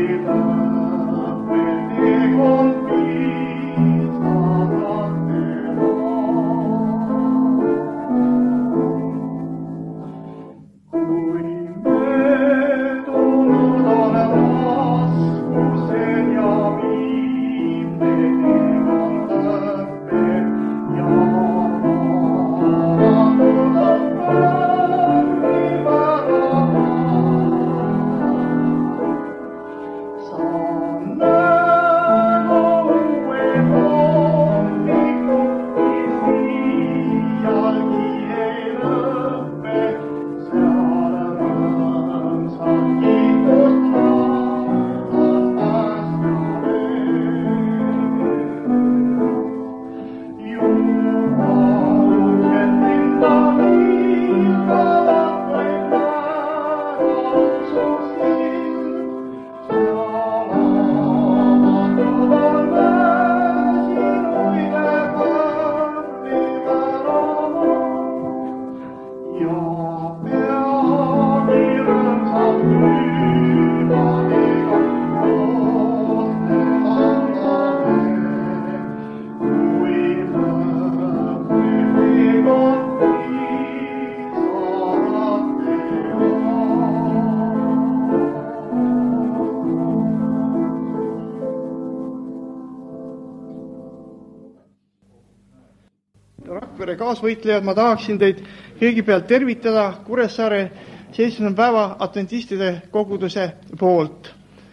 Rakvere kaasvõitlejad, ma tahaksin teid kõigepealt tervitada Kuressaare 7. päeva adventistide koguduse poolt.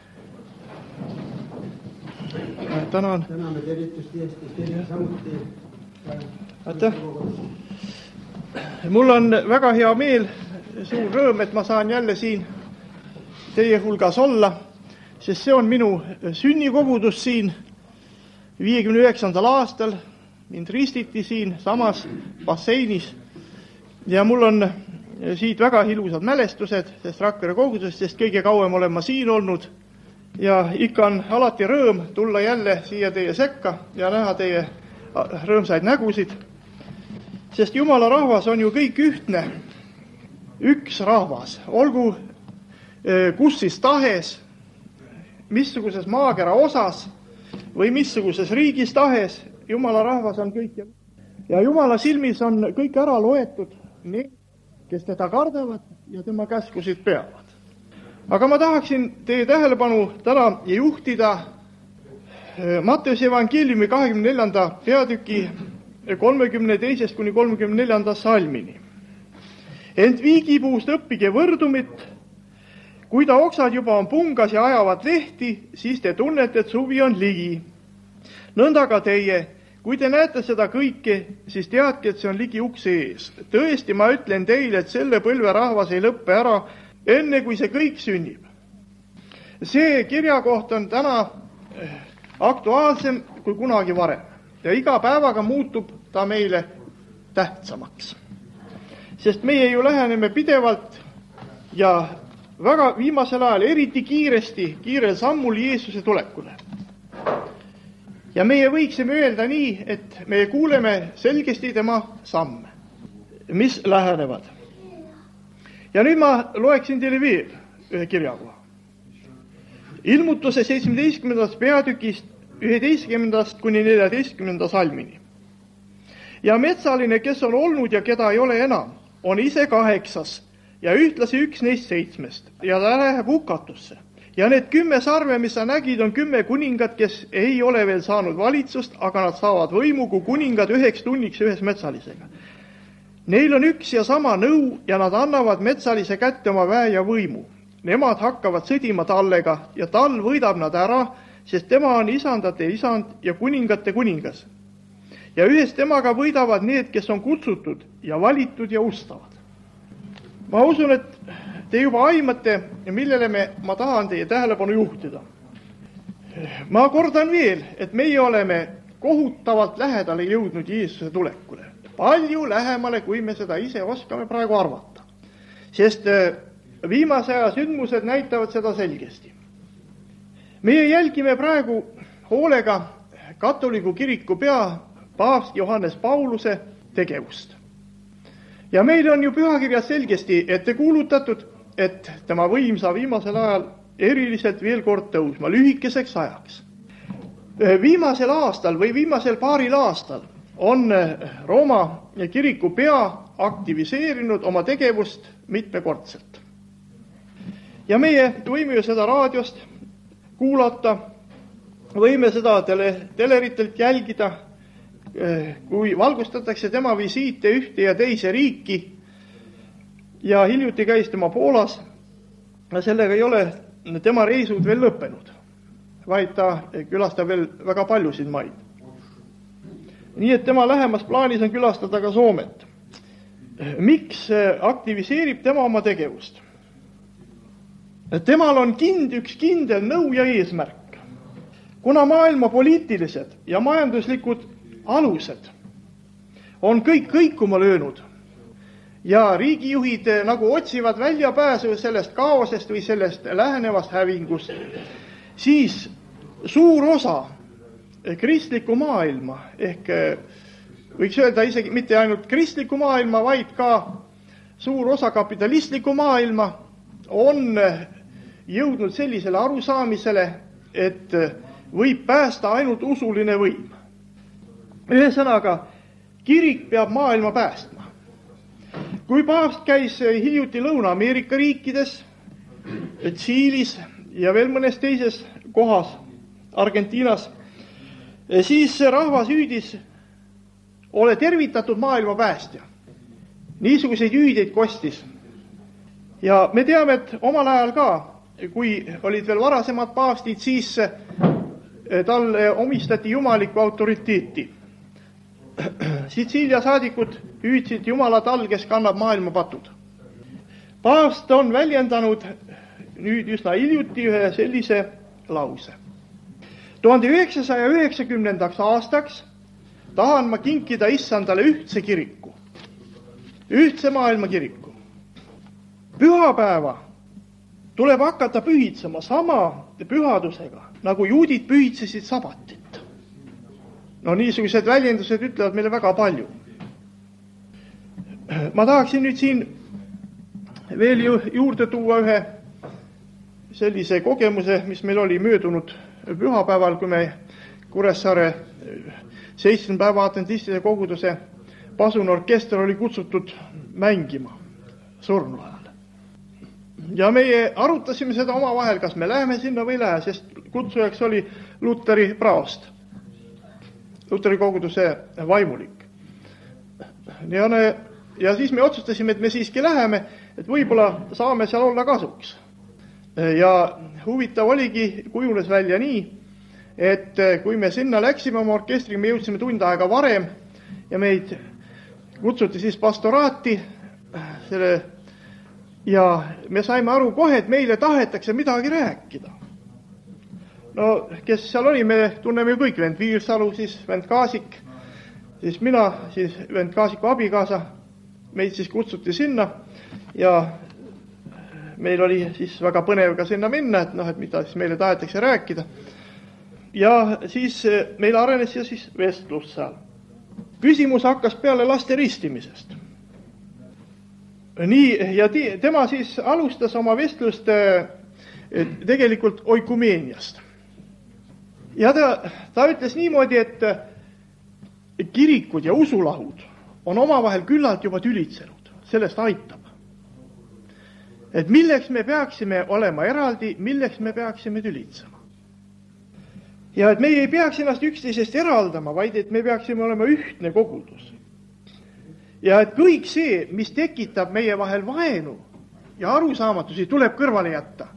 Tänan. Täname tervitusti eest, teile samuti. Aitäh. Mul on väga hea meel, suur rõõm, et ma saan jälle siin teie hulgas olla, sest see on minu sünnikogudus siin 59. aastal. Mind ristiti siin samas basseinis ja mul on siit väga ilusad mälestused, sest Rakvere kogudusest, sest kõige kauem olen ma siin olnud ja ikka on alati rõõm tulla jälle siia teie sekka ja näha teie rõõmsaid nägusid, sest Jumala rahvas on ju kõik ühtne, üks rahvas, olgu kus siis tahes, missuguses maakera osas või missuguses riigis tahes, Jumala rahvas on kõik ja Jumala silmis on kõik ära loetud need, kes teda kardavad ja tema käskusid peavad. Aga ma tahaksin teie tähelepanu täna juhtida Matteuse evangeeliumi 24. peatüki 32. kuni 34. salmini. Ent viigipuust õppige võrdumit, kui ta oksad juba on pungas ja ajavad lehti, siis te tunnete, et suvi on ligi. Nõnda ka teie, kui te näete seda kõike, siis teadke, et see on ligi ukse ees. Tõesti, ma ütlen teile, et selle põlve rahvas ei lõppe ära, enne kui see kõik sünnib. See kirjakoht on täna aktuaalsem kui kunagi varem ja iga päevaga muutub ta meile tähtsamaks. Sest meie ju läheneme pidevalt ja väga viimasel ajal eriti kiirel sammul Jeesuse tulekule. Ja meie võiksime öelda nii, et me kuuleme selgesti tema samme, mis lähenevad. Ja nüüd ma loeksin teile veel ühe kirjakoha. Ilmutuse 17. peatükist 11. kuni 14. salmini. Ja metsaline, kes on olnud ja keda ei ole enam, on ise 8 ja ühtlasi üks neist 7 ja ta läheb hukatusse. Ja need 10 sarve, mis sa nägid, on 10 kuningat, kes ei ole veel saanud valitsust, aga nad saavad võimu kui kuningad 1 tunniks ühes metsalisega. Neil on üks ja sama nõu ja nad annavad metsalise kätte oma väe ja võimu. Nemad hakkavad sõdima tallega ja tal võidab nad ära, sest tema on isandate isand ja kuningate kuningas. Ja ühes temaga võidavad need, kes on kutsutud ja valitud ja ustavad. Ma usun, et te juba aimate, millele ma tahan teie tähelepanu juhtida. Ma kordan veel, et meie oleme kohutavalt lähedale jõudnud Jeesuse tulekule. Palju lähemale, kui me seda ise oskame praegu arvata. Sest viimase aja sündmused näitavad seda selgesti. Meie jälgime praegu hoolega katoliku kiriku pea paavst Johannes Pauluse tegevust. Ja meil on ju pühakirjas selgesti ette kuulutatud, et tema võim saab viimasel ajal eriliselt veel kord tõusma lühikeseks ajaks. Viimasel aastal või viimasel paaril aastal on Rooma kiriku pea aktiviseerinud oma tegevust mitmekordselt. Ja meie võime ju seda raadiost kuulata, võime seda teleritelt jälgida, kui valgustatakse tema visiite ühte ja teise riiki. Ja hiljuti käis tema Poolas, sellega ei ole tema reisud veel lõppenud, vaid ta külastab veel väga paljusid maid. Nii et tema lähemas plaanis on külastada ka Soomet. Miks aktiviseerib tema oma tegevust? Temal on üks kindel nõu ja eesmärk. Kuna maailma poliitilised ja majanduslikud alused on kõik kõikuma löönud ja riigijuhid nagu otsivad väljapääsu sellest kaosest või sellest lähenevast hävingust, siis suur osa kristliku maailma, ehk võiks öelda isegi mitte ainult kristliku maailma, vaid ka suur osa kapitalistliku maailma on jõudnud sellisele arusaamisele, et võib päästa ainult usuline võim. Ühesõnaga, kirik peab maailma päästma. Kui paavst käis hiljuti Lõuna-Ameerika riikides, Tšiilis ja veel mõnes teises kohas, Argentiinas, siis rahvas hüüdis, ole tervitatud maailma päästja. Niisuguseid hüüdeid kostis. Ja me teame, et omal ajal ka, kui olid veel varasemad paavstid, siis talle omistati jumalikku autoriteeti. Sitsiilia saadikud hüüdsid Jumalat all, kes kannab maailma patud. Paavst on väljendanud nüüd üsna hiljuti ühe sellise lause. 1990. aastaks tahan ma kinkida issandale ühtse kiriku, ühtse maailma kiriku. Pühapäeva tuleb hakata pühitsema sama pühadusega, nagu juudid pühitsesid sabatit. No niisugused väljendused ütlevad meile väga palju. Ma tahaksin nüüd siin veel juurde tuua ühe sellise kogemuse, mis meil oli möödunud pühapäeval, kui me Kuressaare 7 päeva adventistide koguduse pasunorkester oli kutsutud mängima surnu ajal. Ja meie arutasime seda omavahel, kas me läheme sinna või ei lähe, sest kutsujaks oli Luteri praost, Luteri koguduse vaimulik. Ja siis me otsustasime, et me siiski läheme, et võib-olla saame seal olla kasuks. Ja huvitav oligi, kujunes välja nii, et kui me sinna läksime oma orkestriga, me jõudsime tund aega varem ja meid kutsuti siis pastoraati ja me saime aru kohe, et meile tahetakse midagi rääkida. No, kes seal oli, me tunneme ju kõik, vend Viirsalu, siis vend Kaasik, siis mina, siis vend Kaasiku abikaasa, meid siis kutsuti sinna ja meil oli siis väga põnev ka sinna minna, et mida siis meile tahetakse rääkida. Ja siis meil arenes siis vestlus seal. Küsimus hakkas peale laste ristimisest. Nii, ja tema siis alustas oma vestlust tegelikult oikumeeniast. Ja ta ütles niimoodi, et kirikud ja usulahud on omavahel küllalt juba tülitsenud. Sellest aitab. Et milleks me peaksime olema eraldi, milleks me peaksime tülitsema. Ja et meie ei peaks ennast üksteisest eraldama, vaid et me peaksime olema ühtne kogudus. Ja et kõik see, mis tekitab meie vahel vaenu ja arusaamatusi, tuleb kõrvale jätta.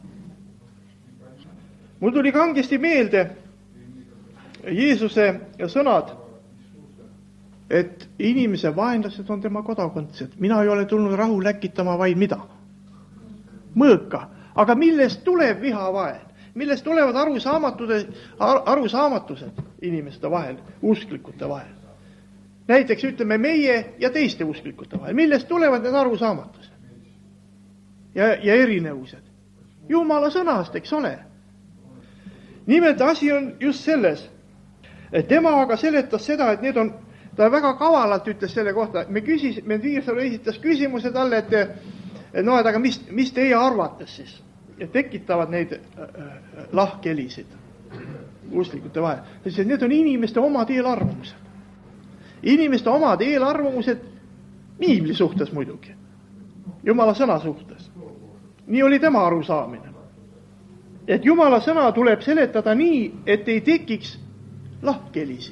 Mul tuli kangesti meelde Jeesuse sõnad, et inimese vaenlased on tema kodakondsed. Mina ei ole tulnud rahu läkitama, vaid mida? Mõõka. Aga millest tuleb vihavaen? Millest tulevad arusaamatused inimeste vahel, usklikute vahel? Näiteks ütleme meie ja teiste usklikute vahel. Millest tulevad need arusaamatused? Ja erinevused? Jumala sõnast, eks ole. Nimelt asi on just selles, et tema aga seletas seda, et need on, ta väga kavalalt ütles selle kohta, me Viirsalu esitas küsimuse talle, et aga mis teie arvates siis? tekitavad neid lahkhelisid usklikute vahel. Need on inimeste omad eelarvamused. Inimeste omad eelarvamused piibli suhtes muidugi, Jumala sõna suhtes. Nii oli tema arusaamine. Et Jumala sõna tuleb seletada nii, et ei tekiks lahkhelisid.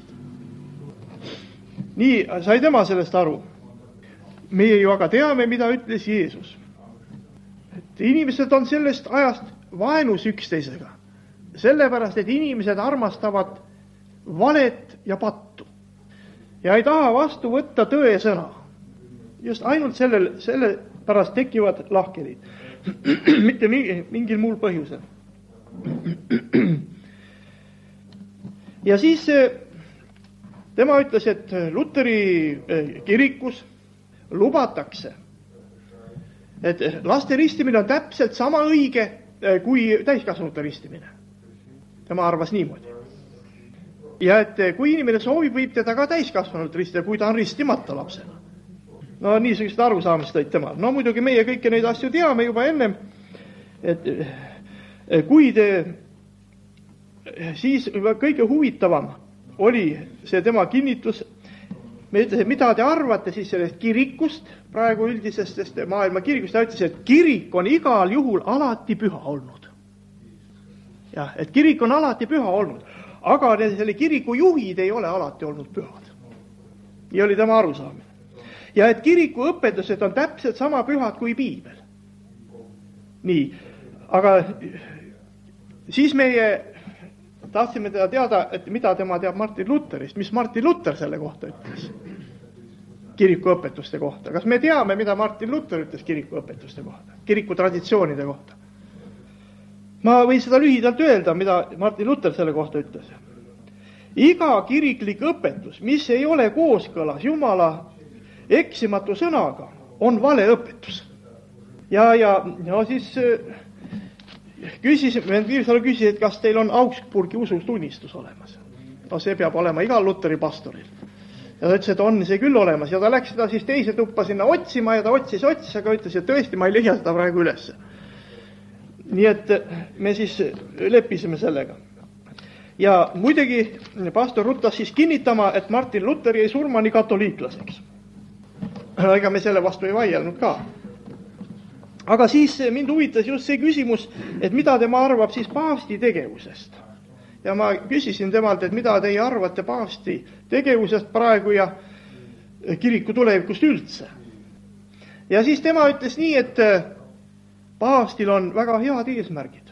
Nii sai tema sellest aru. Meie ju aga teame, mida ütles Jeesus. Et inimesed on sellest ajast vaenus üksteisega. Sellepärast, et inimesed armastavad valet ja pattu. Ja ei taha vastu võtta tõe sõna. Just ainult selle pärast tekivad lahkhelid. Mitte mingil muul põhjusel. Ja siis tema ütles, et Luteri kirikus lubatakse, et laste ristimine on täpselt sama õige kui täiskasvanute ristimine. Tema arvas niimoodi. Ja et kui inimene soovib, võib teda ka täiskasvanult ristida, kui ta on ristimata lapsena. No niisugust arusaamist tõid tema. No muidugi meie kõiki neid asju teame juba ennem, et kuid siis kõige huvitavam oli see tema kinnitus. Me ütles, et mida te arvate siis sellest kirikust, praegu üldisest maailma kirikust. Ta ütles, et kirik on igal juhul alati püha olnud. Jah, et kirik on alati püha olnud, aga selle kiriku juhid ei ole alati olnud pühad. Nii oli tema arusaamine. Ja et kiriku õpetused on täpselt sama pühad kui piibel. Nii, aga siis meie tahtsime teda teada, et mida tema teab Martin Lutherist, mis Martin Luther selle kohta ütles, kiriku õpetuste kohta. Kas me teame, mida Martin Luther ütles kiriku õpetuste kohta, kiriku traditsioonide kohta? Ma võin seda lühidalt öelda, mida Martin Luther selle kohta ütles. Iga kiriklik õpetus, mis ei ole kooskõlas Jumala eksimatu sõnaga, on vale õpetus. Ja siis küsis, et kas teil on Augsburgi usutunnistus olemas. No see peab olema igal Luteri pastoril. Ja ta ütles, et on see küll olemas. Ja ta läks seda siis teise tuppa sinna otsima ja ta otsis, aga ütles, et tõesti, ma ei leia seda praegu üles. Nii et me siis leppisime sellega. Ja muidugi pastor ruttas siis kinnitama, et Martin Luther jäi surmani katoliiklaseks. Ega me selle vastu ei vaielnud ka. Aga siis mind huvitas just see küsimus, et mida tema arvab siis paavsti tegevusest. Ja ma küsisin temalt, et mida teie arvate paavsti tegevusest praegu ja kiriku tulevikust üldse. Ja siis tema ütles nii, et paavstil on väga head eesmärgid.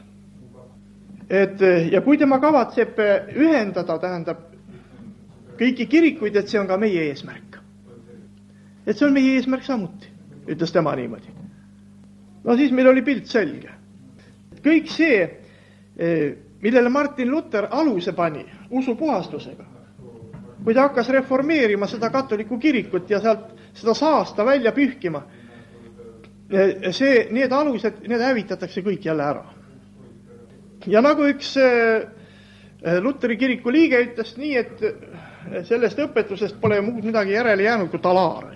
Ja kui tema kavatseb ühendada, tähendab kõiki kirikuid, et see on ka meie eesmärk. Et see on meie eesmärk samuti, ütles tema niimoodi. No siis meil oli pilt selge. Kõik see, millele Martin Luther aluse pani usupuhastusega, kui ta hakkas reformeerima seda katoliku kirikut ja sealt seda saasta välja pühkima, need alused, need hävitatakse kõik jälle ära. Ja nagu üks Luteri kiriku liige ütles nii, et sellest õpetusest pole muud midagi järele jäänud kui talaar.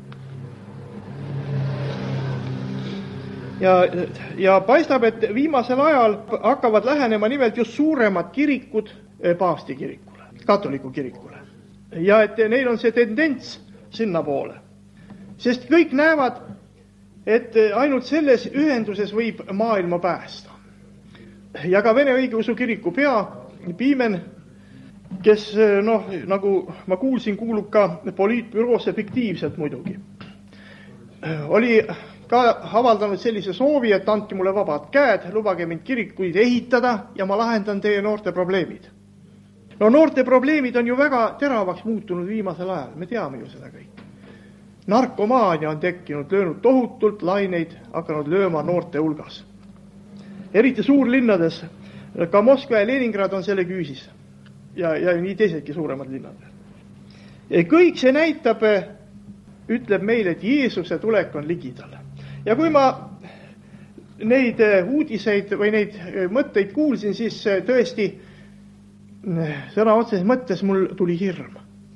Ja paistab, et viimasel ajal hakkavad lähenema nimelt just suuremad kirikud paavsti kirikule, katoliku kirikule. Ja et neil on see tendents sinna poole. Sest kõik näevad, et ainult selles ühenduses võib maailma päästa. Ja ka Vene õigeusu kiriku pea Piimen, kes nagu ma kuulsin, kuulub ka poliitbüroosse fiktiivselt muidugi, oli ka avaldanud sellise soovi, et andke mulle vabad käed, lubage mind kirikuid ehitada ja ma lahendan teie noorte probleemid. No noorte probleemid on ju väga teravaks muutunud viimasel ajal, me teame ju seda kõik. Narkomaania on tekkinud, löönud tohutult laineid, hakanud lööma noorte hulgas. Eriti suurlinnades, ka Moskva ja Leningrad on selle küüsis ja nii teisedki suuremad linnad. Ja kõik see näitab, ütleb meile, et Jeesuse tulek on ligidal. Ja kui ma neid uudiseid või neid mõtteid kuulsin, siis tõesti sõna otseses mõttes mul tuli hirm.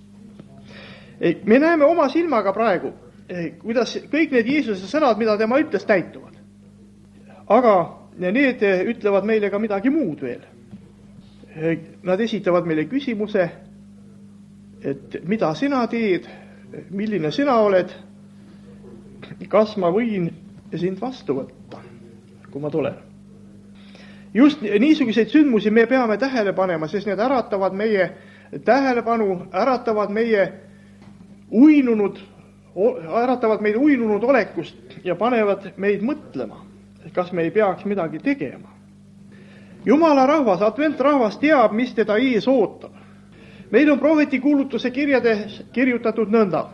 Me näeme oma silmaga praegu, kuidas kõik need Jeesuse sõnad, mida tema ütles, täituvad. Aga need ütlevad meile ka midagi muud veel. Nad esitavad meile küsimuse, et mida sina teed, milline sina oled, kas ma võin sind vastu võtta, kui ma tulen. Just niisuguseid sündmusi me peame tähele panema, sest need äratavad meie tähelepanu, äratavad meid uinunud olekust ja panevad meid mõtlema, kas me ei peaks midagi tegema. Jumala rahvas, adventrahvas teab, mis teda ees ootab. Meil on prohveti kuulutuse kirjades kirjutatud nõnda.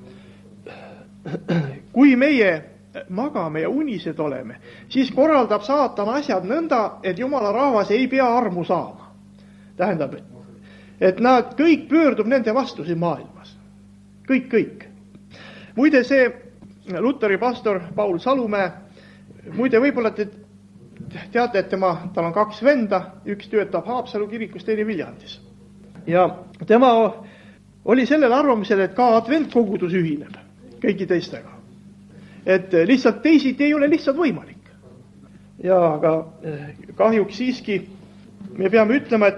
Kui meie magame ja unised oleme, siis korraldab saatan asjad nõnda, et Jumala rahvas ei pea armu saama. Tähendab, et nad kõik pöördub nende vastu siin maailmas. Kõik. Muide, see Luteri pastor Paul Salumäe, muide, võib-olla te teate, et tal on 2 venda, üks töötab Haapsalu kirikus, teine Viljandis. Ja tema oli sellel arvamusel, et ka adventkogudus ühineb kõigi teistega. Et lihtsalt teisiti ei ole lihtsalt võimalik. Ja aga kahjuks siiski me peame ütlema,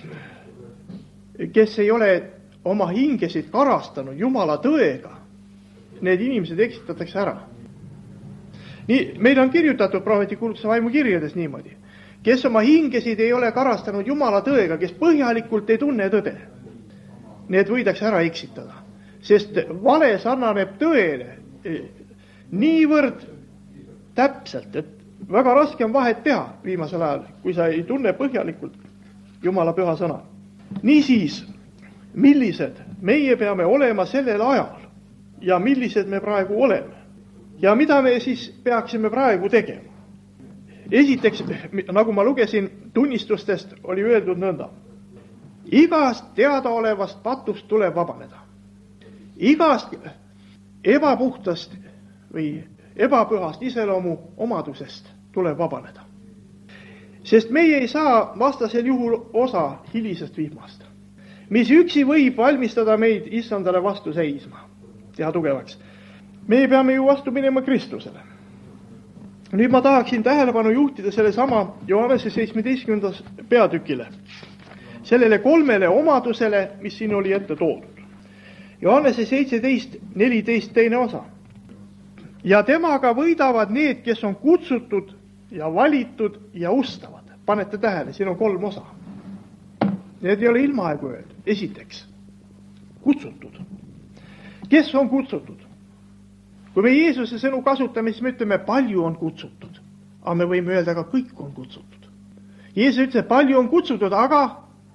et kes ei ole oma hingesid karastanud Jumala tõega, need inimesed eksitatakse ära. Nii, meil on kirjutatud prohveti kuulutuse vaimukirjades niimoodi. Kes oma hingesid ei ole karastanud Jumala tõega, kes põhjalikult ei tunne tõde, need võidakse ära eksitada. Sest vale sarnaneb tõele niivõrd täpselt, et väga raske on vahet teha viimasel ajal, kui sa ei tunne põhjalikult Jumala püha sõna. Niisiis, millised meie peame olema sellel ajal ja millised me praegu oleme ja mida me siis peaksime praegu tegema? Esiteks, nagu ma lugesin tunnistustest, oli öeldud nõnda. Igast teadaolevast patust tuleb vabaneda. Igast ebapuhtast või ebapühast iseloomu omadusest tuleb vabaneda. Sest meie ei saa vastasel juhul osa hilisest vihmast, mis üksi võib valmistada meid issandale vastu seisma, teha tugevaks. Me peame ju vastu minema Kristusele. Nüüd ma tahaksin tähelepanu juhtida selle sama Johannese 17. peatükile, sellele 3 omadusele, mis siin oli ette toodud. Johannese 17:14 teine osa. Ja temaga võidavad need, kes on kutsutud ja valitud ja ustavad. Panete tähele, siin on 3 osa. Need ei ole ilmaaegu öeldud. Esiteks, kutsutud. Kes on kutsutud? Kui me Jeesuse sõnu kasutame, siis me ütleme, palju on kutsutud. Aga me võime öelda, ka kõik on kutsutud. Jeesus ütles, palju on kutsutud, aga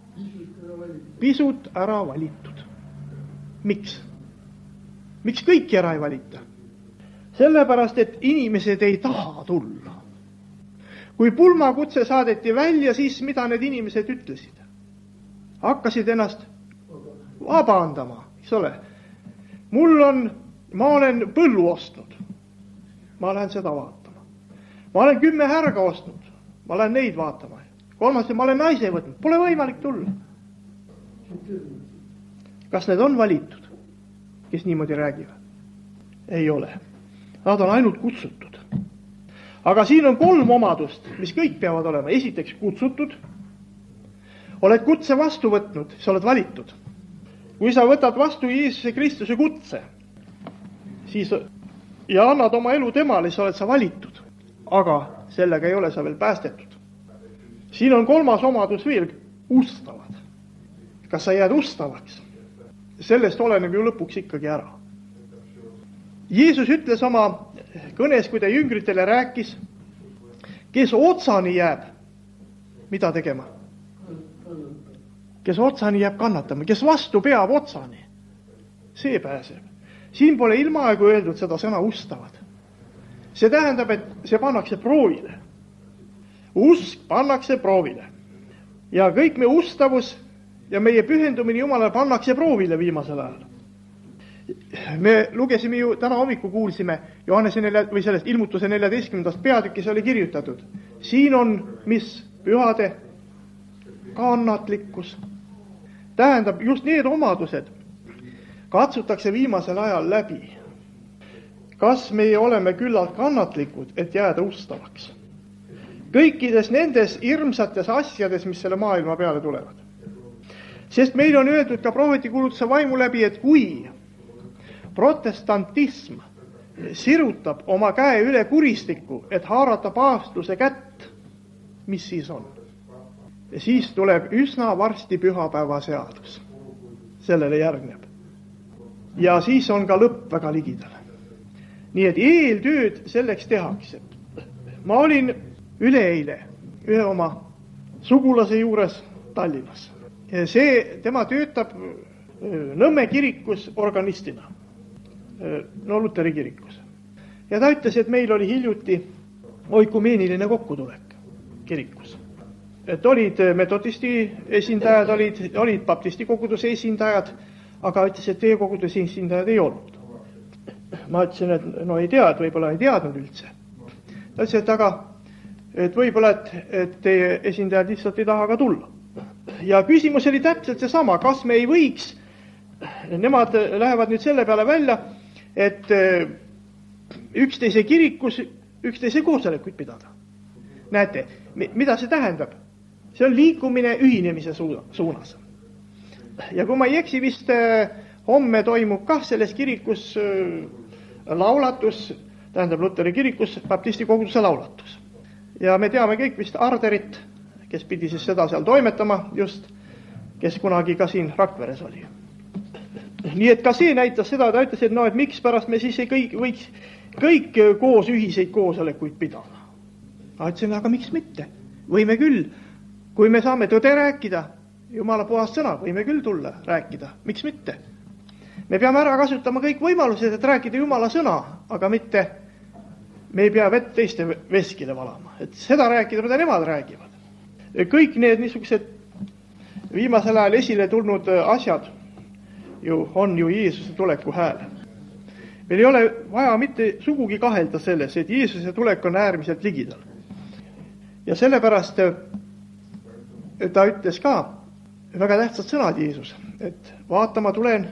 pisut ära valitud. Miks? Miks kõiki ära ei valita? Sellepärast, et inimesed ei taha tulla. Kui pulmakutse saadeti välja, siis mida need inimesed ütlesid? Hakkasid ennast vabandama, eks ole. Ma olen põllu ostnud. Ma lähen seda vaatama. Ma olen 10 härga ostnud. Ma lähen neid vaatama. 3. ma olen naise võtnud. Pole võimalik tulla. Kas need on valitud, kes niimoodi räägivad? Ei ole. Nad on ainult kutsutud. Aga siin on 3 omadust, mis kõik peavad olema. Esiteks kutsutud. Oled kutse vastu võtnud, sa oled valitud. Kui sa võtad vastu Jeesuse Kristuse kutse, siis ja annad oma elu temale, siis oled sa valitud. Aga sellega ei ole sa veel päästetud. Siin on 3. omadus veel, ustavad. Kas sa jääd ustavaks? Sellest oleneb ju lõpuks ikkagi ära. Jeesus ütles oma kõnes, kui ta jüngritele rääkis, kes otsani jääb, mida tegema? Kes otsani jääb kannatama, kes vastu peab otsani, see pääseb. Siin pole ilmaaegu öeldud seda sõna ustavad. See tähendab, et see pannakse proovile. Usk pannakse proovile. Ja kõik me ustavus ja meie pühendumine Jumalale pannakse proovile viimasel ajal. Me lugesime ju, täna hommiku kuulsime Johannese või sellest ilmutuse 14. peatükis oli kirjutatud. Siin on, mis pühade kannatlikkus. Tähendab, just need omadused katsutakse viimasel ajal läbi. Kas meie oleme küllalt kannatlikud, et jääda ustavaks? kõikides nendes hirmsates asjades, mis selle maailma peale tulevad. Sest meil on öeldud ka prohvetikuulutuse vaimu läbi, et kui protestantism sirutab oma käe üle kuristiku, et haarata paavstuse kätt, mis siis on? Ja siis tuleb üsna varsti pühapäeva seadus. Sellele järgneb. Ja siis on ka lõpp väga ligidal. Nii et eeltööd selleks tehakse. Ma olin üleeile ühe oma sugulase juures Tallinnas. Tema töötab Nõmme kirikus organistina. No Luteri kirikus. Ja ta ütles, et meil oli hiljuti oikumeeniline kokkutulek kirikus. Et olid metodisti esindajad, olid baptisti koguduse esindajad, aga ütles, et teie koguduse esindajad ei olnud. Ma ütlesin, et no ei tea, et võib-olla ei teadnud üldse. Ta ütles, et võib-olla, et teie esindajad lihtsalt ei taha ka tulla. Ja küsimus oli täpselt seesama, kas me ei võiks, nemad lähevad nüüd selle peale välja, et üksteise kirikus üksteise koosolekuid pidada. Näete, mida see tähendab? See on liikumine ühinemise suunas. Ja kui ma ei eksi, vist homme toimub kah selles kirikus laulatus, tähendab Luteri kirikus baptisti koguduse laulatus. Ja me teame kõik vist Arderit, kes pidi siis seda seal toimetama just, kes kunagi ka siin Rakveres oli. Nii et ka see näitas seda, ta ütles, et no, et miks pärast me siis võiks kõik koos ühiseid koosolekuid pidada. Ma ütlesin, aga miks mitte? Võime küll. Kui me saame tõde rääkida, Jumala puhast sõna, võime küll tulla rääkida. Miks mitte? Me peame ära kasutama kõik võimalused, et rääkida Jumala sõna, aga mitte, me ei pea vett teiste veskile valama. Et seda rääkida, mida nemad räägivad. Kõik need niisugused viimasel ajal esile tulnud asjad on ju Jeesuse tuleku hääl. Meil ei ole vaja mitte sugugi kahelda selles, et Jeesuse tulek on äärmiselt ligidal. Ja sellepärast ta ütles ka väga tähtsad sõnad Jeesus, et vaatama tulen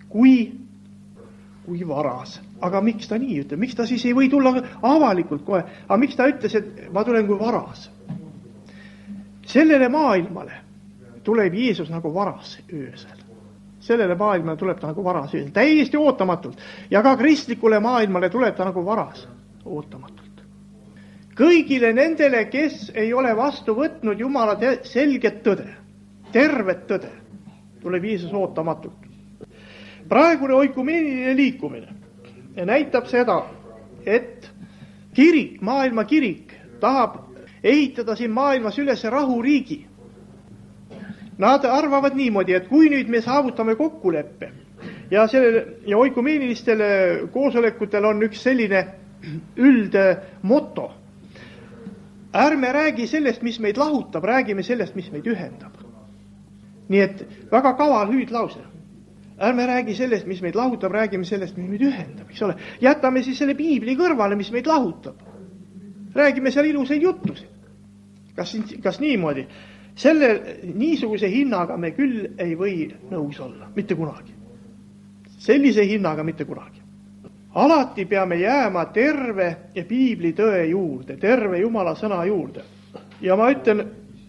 kui varas. Aga miks ta nii ütleb? Miks ta siis ei või tulla avalikult kohe? Aga miks ta ütles, et ma tulen kui varas? Sellele maailmale tuleb Jeesus nagu varas öösel. Sellele maailmale tuleb ta nagu varas öösel. Täiesti ootamatult. Ja ka kristlikule maailmale tuleb ta nagu varas ootamatult. Kõigile nendele, kes ei ole vastu võtnud Jumala selget tõde, tervet tõde, tuleb Jeesus ootamatult. Praegune oikumeeniline liikumine näitab seda, et kirik, maailma kirik tahab ehitada siin maailmas üles rahuriigi. Nad arvavad niimoodi, et kui nüüd me saavutame kokkuleppe ja oikumeenilistele koosolekutel on üks selline üldmoto. Ärme räägi sellest, mis meid lahutab, räägime sellest, mis meid ühendab. Nii et väga kaval hüüdlause. Ärme räägi sellest, mis meid lahutab, räägime sellest, mis meid ühendab. Eks ole? Jätame siis selle piibli kõrvale, mis meid lahutab. Räägime seal ilusaid juttusid. Kas niimoodi? Niisuguse hinnaga me küll ei või nõus olla. Mitte kunagi. Sellise hinnaga mitte kunagi. Alati peame jääma terve ja piibli tõe juurde, terve Jumala sõna juurde. Ja ma ütlen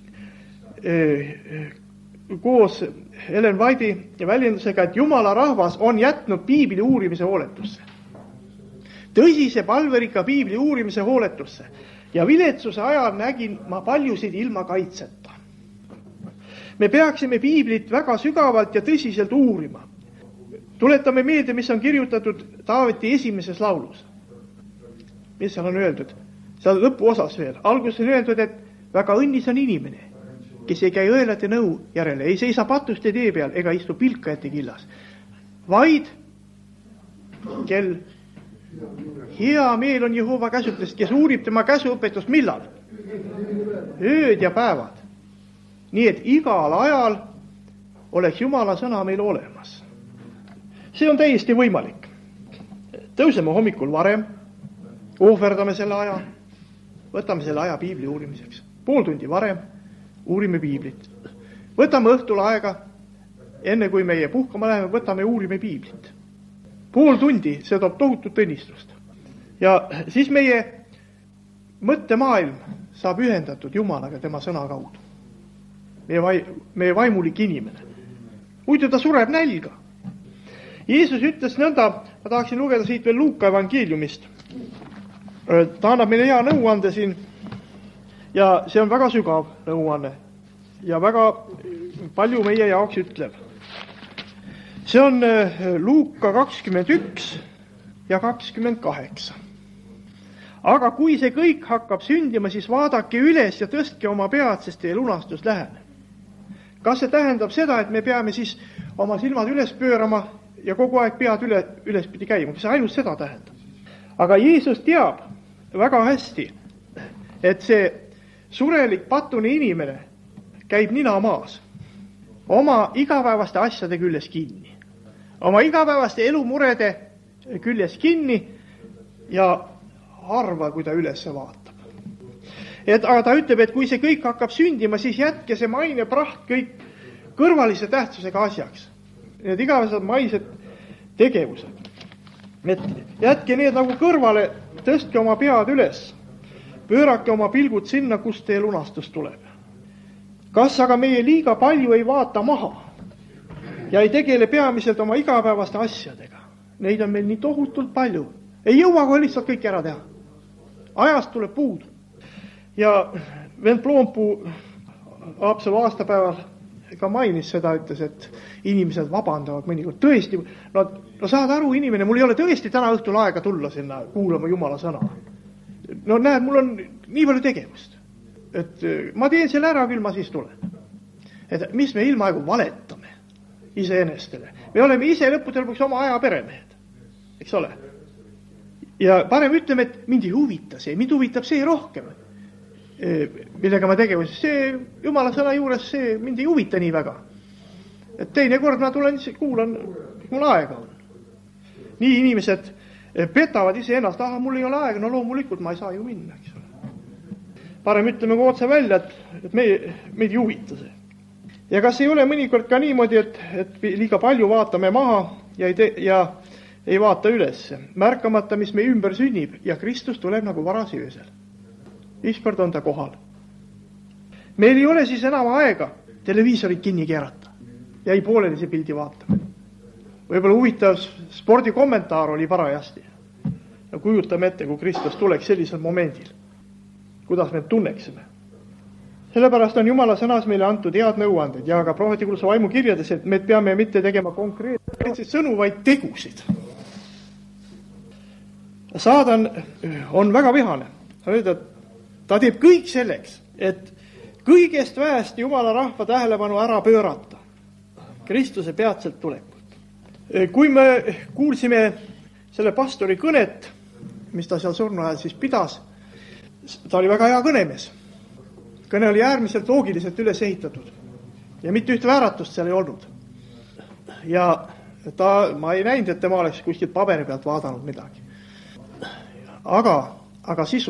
koos Ellen White'i väljendusega, et Jumala rahvas on jätnud piibli uurimise hooletusse. Tõsise palverika piibli uurimise hooletusse. Ja viletsuse ajal nägin ma paljusid ilma kaitseta. Me peaksime piiblit väga sügavalt ja tõsiselt uurima. Tuletame meelde, mis on kirjutatud Taaveti esimeses laulus. Mis seal on öeldud? Seal lõpuosas veel. Alguses on öeldud, et väga õnnis on inimene, kes ei käi õelate nõu järele, ei seisa patuste tee peal ega istu pilkajate killas, vaid kel hea meel on Jehova käsutest, kes uurib tema käsuõpetust millal? Ööd ja päevad. Nii et igal ajal oleks Jumala sõna meil olemas. See on täiesti võimalik. Tõuseme hommikul varem, ohverdame selle aja, võtame selle aja piibli uurimiseks. Pool tundi varem uurime piiblit. Võtame õhtul aega, enne kui meie puhkama läheme, võtame ja uurime piiblit. Pool tundi, see toob tohutut õnnistust. Ja siis meie mõttemaailm saab ühendatud Jumalaga tema sõna kaudu. Meie vaimulik inimene. Muidu ta sureb nälga. Jeesus ütles nõnda, ma tahaksin lugeda siit veel Luuka evangeeliumist. Ta annab meile hea nõuande siin ja see on väga sügav nõuanne ja väga palju meie jaoks ütleb. See on Luuka 21 ja 28. Aga kui see kõik hakkab sündima, siis vaadake üles ja tõstke oma pead, sest teie lunastus läheneb. Kas see tähendab seda, et me peame siis oma silmad üles pöörama ja kogu aeg pead ülespidi käima? Kas see ainult seda tähendab? Aga Jeesus teab väga hästi, et see surelik patune inimene käib nina maas oma igapäevaste asjade küljes kinni. Oma igapäevaste elumurede küljes kinni ja harva, kui ta üles vaatab. Aga ta ütleb, et kui see kõik hakkab sündima, siis jätke see maine praht kõik kõrvalise tähtsusega asjaks. Need igavesed maised tegevused. Et jätke need nagu kõrvale, tõstke oma pead üles. Pöörake oma pilgud sinna, kust teie lunastus tuleb. Kas aga meie liiga palju ei vaata maha ja ei tegele peamiselt oma igapäevaste asjadega? Neid on meil nii tohutult palju. Ei jõua kohe lihtsalt kõik ära teha. Ajast tuleb puudu. Ja vend Ploompuu Haapsalu aastapäeval ka mainis seda, ütles, et inimesed vabandavad mõnikord. Tõesti, no saad aru, inimene, mul ei ole tõesti täna õhtul aega tulla sinna kuulama Jumala sõna. No näed, mul on nii palju tegevust. Et ma teen selle ära, küll ma siis tulen. Et mis me ilmaaegu valetame iseenestele. Me oleme ise lõppude lõpuks oma aja peremehed. Eks ole? Ja parem ütleme, et mind ei huvita see, mind huvitab see rohkem, millega ma tegevuses. See Jumala sõna juures, see mind ei huvita nii väga. Et teine kord ma tulen, kuulan, mul aega on. Nii inimesed petavad ise ennast, mul ei ole aega, no loomulikult ma ei saa ju minna, eks ole. Parem ütleme kui otse välja, et meid ei huvita see. Ja kas ei ole mõnikord ka niimoodi, et liiga palju vaatame maha ja ei vaata üles, märkamata, mis meie ümber sünnib ja Kristus tuleb nagu varasi öösel. Ükskord on ta kohal. Meil ei ole siis enam aega televiisorit kinni keerata ja ei poolelise pildi vaatama. Võib-olla huvitav spordikommentaar oli parajasti. Ja kujutame ette, kui Kristus tuleks sellisel momendil. Kuidas me tunneksime. Sellepärast on Jumala sõnas meile antud head nõuanded ja ka prohvetikuulsa vaimu kirjades, et me peame mitte tegema konkreetseid sõnu, vaid tegusid. Saadan on väga vihane. Ta teeb kõik selleks, et kõigest väest Jumala rahva tähelepanu ära pöörata Kristuse peatselt tulekut. Kui me kuulsime selle pastori kõnet, mis ta seal surnu ajal siis pidas, ta oli väga hea kõnemees. Kõne oli äärmiselt loogiliselt üles ehitatud ja mitte ühte vääratust seal ei olnud. Ja ma ei näinud, et tema oleks kuskilt paberi pealt vaadanud midagi. Aga sisu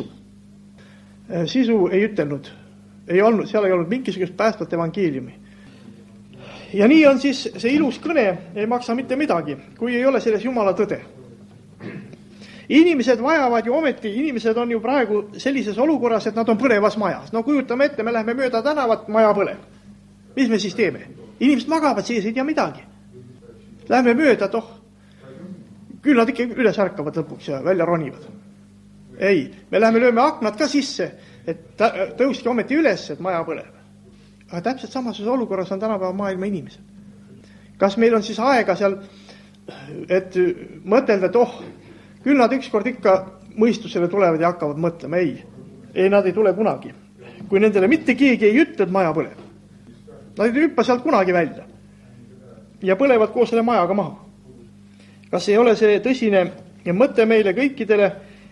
ei ütelnud, seal ei olnud mingisugust päästvat evangeeliumi. Ja nii on siis see ilus kõne, ei maksa mitte midagi, kui ei ole selles Jumala tõde. Inimesed vajavad ju ometi, inimesed on ju praegu sellises olukorras, et nad on põlevas majas. No kujutame ette, me läheme mööda tänavat, maja põleb. Mis me siis teeme? Inimesed magavad sees, ei tea midagi. Läheme mööda, küll nad ikka üles ärkavad lõpuks ja välja ronivad. Ei, me läheme lööme aknad ka sisse, et tõuski ometi üles, et maja põleb. Aga täpselt samases olukorras on tänapäeva maailma inimesed. Kas meil on siis aega seal, et mõtelda, et küll nad ükskord ikka mõistusele tulevad ja hakkavad mõtlema. Ei, nad ei tule kunagi. Kui nendele mitte keegi ei ütle, et maja põleb. Nad ei hüppa sealt kunagi välja. Ja põlevad koos selle majaga maha. Kas ei ole see tõsine mõte meile kõikidele,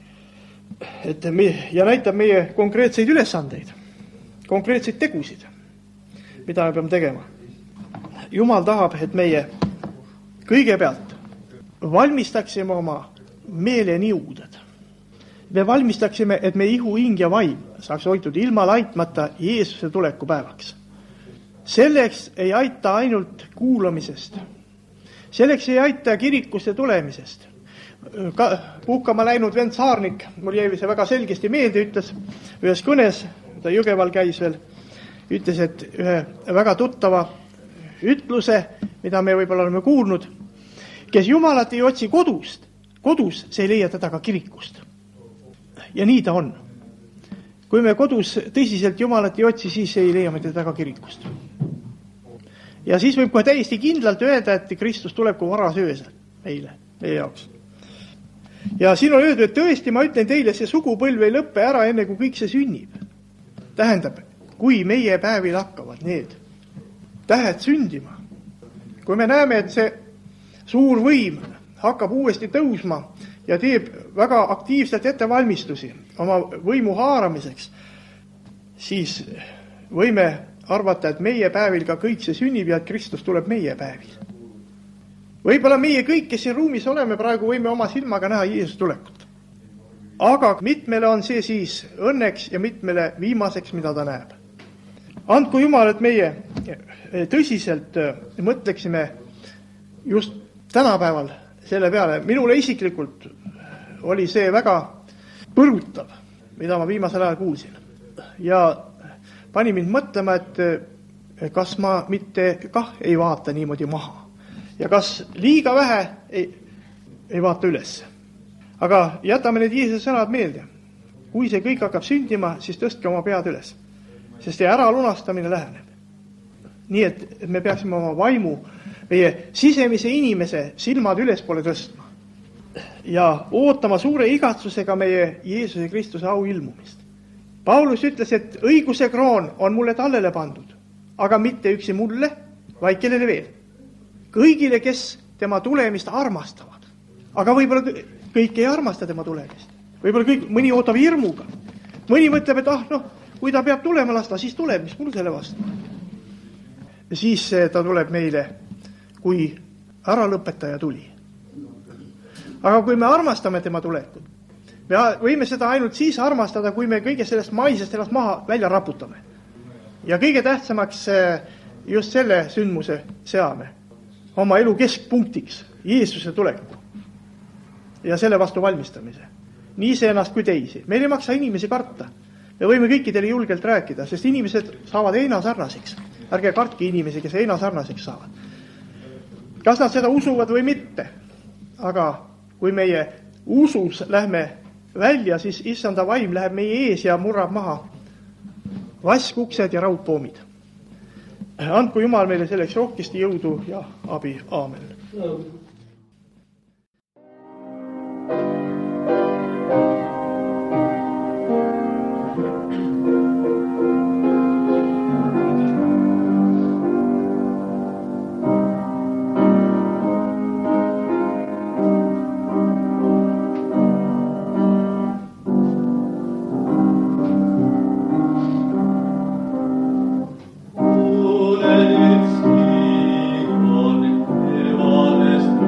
ja näitab meie konkreetseid ülesandeid, konkreetseid tegusid, mida me peame tegema. Jumal tahab, et meie kõigepealt valmistaksime oma meeleniuded. Me valmistaksime, et meie ihu, hing ja vaim saaks hoitud ilma laitmata Jeesuse tuleku päevaks. Selleks ei aita ainult kuulamisest. Selleks ei aita kirikusse tulemisest. Puhkama läinud vend Saarnik, mul jäi see väga selgesti meelde, ütles ühes kõnes ta Jõgeval käis veel, ütles, et ühe väga tuttava ütluse, mida me võib-olla oleme kuulnud, kes Jumalat ei otsi kodus, see ei leia teda ka kirikust. Ja nii ta on. Kui me kodus tõsiselt Jumalat ei otsi, siis ei leia me teda ka kirikust. Ja siis võib kohe täiesti kindlalt öelda, et Kristus tuleb kui varasöösel meie jaoks. Ja siin on öeldud, et tõesti, ma ütlen teile, see sugupõlv ei lõppe ära, enne kui kõik see sünnib. Tähendab, kui meie päevil hakkavad need tähed sündima, kui me näeme, et see suur võim hakkab uuesti tõusma ja teeb väga aktiivselt ettevalmistusi oma võimu haaramiseks, siis võime arvata, et meie päevil ka kõik see sünnib ja et Kristus tuleb meie päevil. Võib-olla meie kõik, kes siin ruumis oleme praegu, võime oma silmaga näha Jeesuse tulekut. Aga mitmele on see siis õnneks ja mitmele viimaseks, mida ta näeb. Andku Jumal, et meie tõsiselt mõtleksime just tänapäeval selle peale. Minule isiklikult oli see väga põrutav, mida ma viimasel ajal kuulsin. Ja pani mind mõtlema, et kas ma mitte kah ei vaata niimoodi maha. Ja kas liiga vähe ei vaata üles. Aga jätame need Jeesuse sõnad meelde. Kui see kõik hakkab sündima, siis tõstke oma pead üles. Sest see äralunastamine läheneb. Nii et me peaksime oma vaimu, meie sisemise inimese silmad ülespoole tõstma. Ja ootama suure igatsusega meie Jeesuse Kristuse au ilmumist. Paulus ütles, et õiguse kroon on mulle tallele pandud, aga mitte üksi mulle, vaid kellele veel. Kõigile, kes tema tulemist armastavad. Aga võib-olla kõik ei armasta tema tulemist. Võib-olla mõni ootab hirmuga. Mõni mõtleb, et kui ta peab tulema lasta, siis tuleb, mis mul selle vastu. Ja siis ta tuleb meile, kui äralõpetaja tuli. Aga kui me armastame tema tulekut, me võime seda ainult siis armastada, kui me kõige sellest maisest ennast maha välja raputame. Ja kõige tähtsamaks just selle sündmuse seame oma elu keskpunktiks, Jeesuse tuleku ja selle vastu valmistamise. Nii see ennast kui teisi. Meil ei maksa inimesi karta. Me võime kõikidele julgelt rääkida, sest inimesed saavad heinasarnaseks. Ärge kartke inimesi, kes heinasarnaseks saavad. Kas nad seda usuvad või mitte? Aga kui meie usus lähme välja, siis issanda vaim läheb meie ees ja murrab maha vaskuksed ja raudpoomid. Andku Jumal meile selleks rohkesti jõudu ja abi. Aamen. Ole jetzt on evades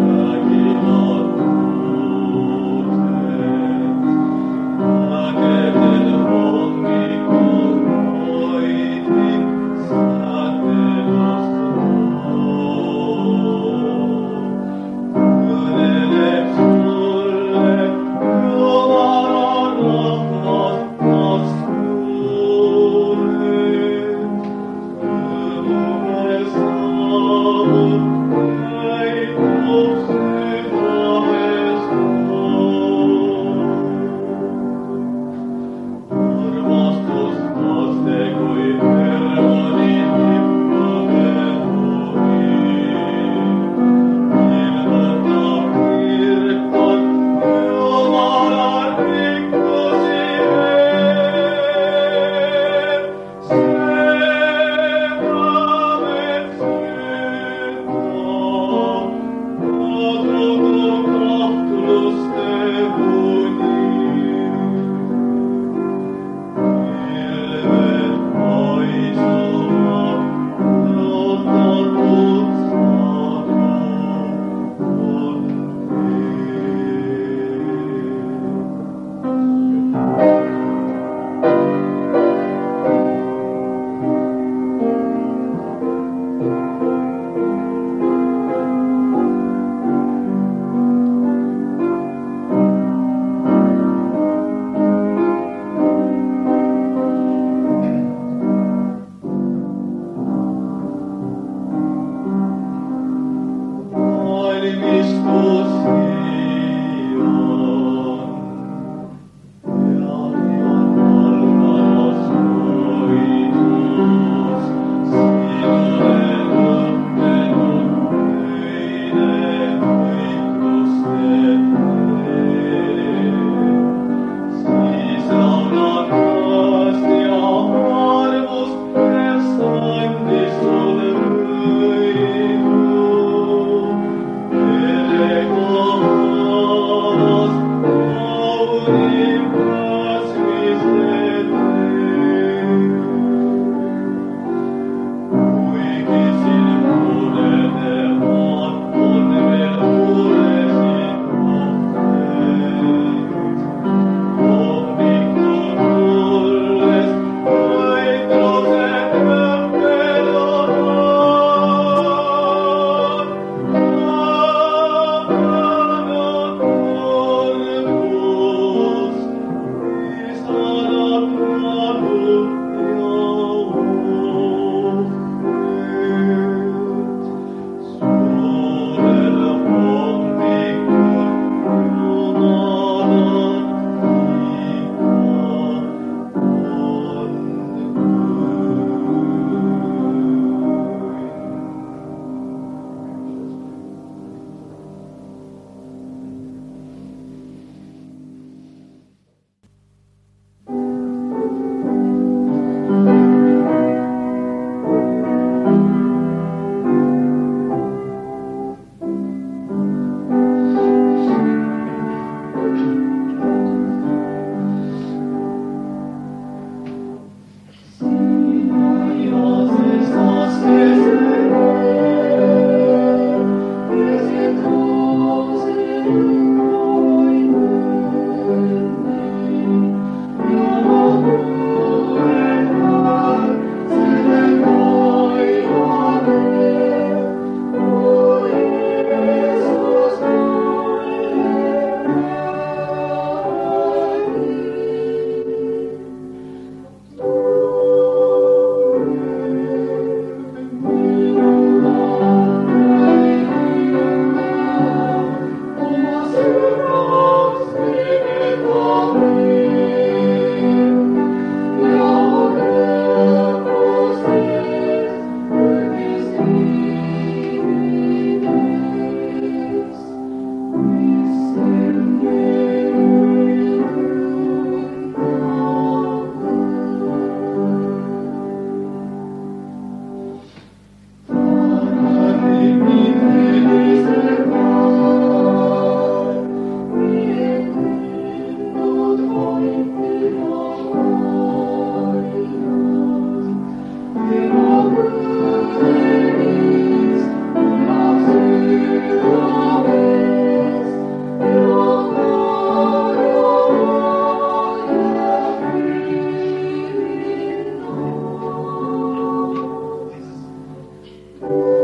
Amen.